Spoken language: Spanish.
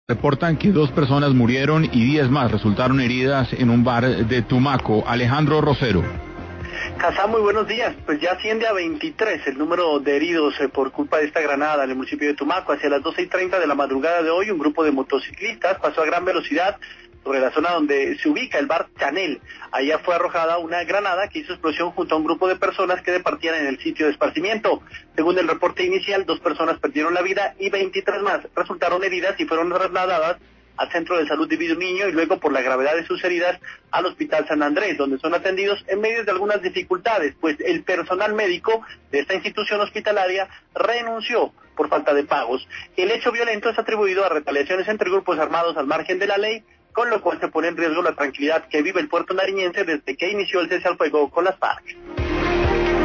Reportan que 2 personas murieron y 10 más resultaron heridas en un bar de Tumaco. Alejandro Rosero. Casá, muy buenos días. Pues ya asciende a 23 el número de heridos por culpa de esta granada en el municipio de Tumaco. Hacia las 12:30 de la madrugada de hoy, un grupo de motociclistas pasó a gran velocidad sobre la zona donde se ubica el bar Chanel. Allá fue arrojada una granada que hizo explosión junto a un grupo de personas que departían en el sitio de esparcimiento. Según el reporte inicial, 2 personas perdieron la vida y 23 más resultaron heridas y fueron trasladadas al Centro de Salud Divino Niño y luego, por la gravedad de sus heridas, al Hospital San Andrés, donde son atendidos en medio de algunas dificultades, pues el personal médico de esta institución hospitalaria renunció por falta de pagos. El hecho violento es atribuido a retaliaciones entre grupos armados al margen de la ley, con lo cual se pone en riesgo la tranquilidad que vive el puerto nariñense desde que inició el cese al fuego con las FARC.